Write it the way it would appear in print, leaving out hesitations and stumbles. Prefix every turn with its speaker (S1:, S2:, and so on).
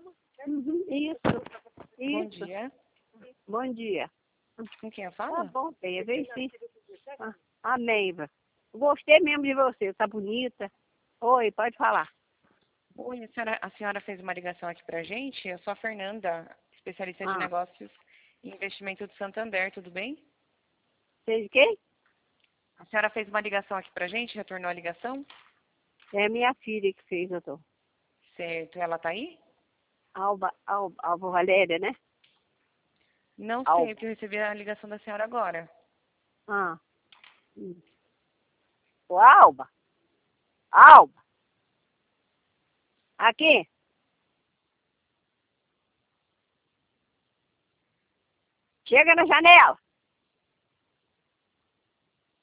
S1: Uhum, isso.
S2: Bom dia.
S1: Bom dia.
S2: Com quem eu
S1: Tá
S2: falo?
S1: bom, Teia, vem sim. A Neiva. Gostei mesmo de você, tá bonita. Oi, pode falar.
S2: Oi, a senhora fez uma ligação aqui pra gente? Eu sou a Fernanda, especialista de
S1: Ah,
S2: negócios e investimento do Santander, tudo bem?
S1: você de quem?
S2: A senhora fez uma ligação aqui pra gente, retornou a ligação?
S1: É minha filha que fez, doutor.
S2: Certo, ela tá aí?
S1: Alba Valéria, né?
S2: Não sei,
S1: Alba.
S2: porque eu recebi a ligação da senhora agora.
S1: Ah. Ô, Alba. Alba. Aqui. Chega na janela.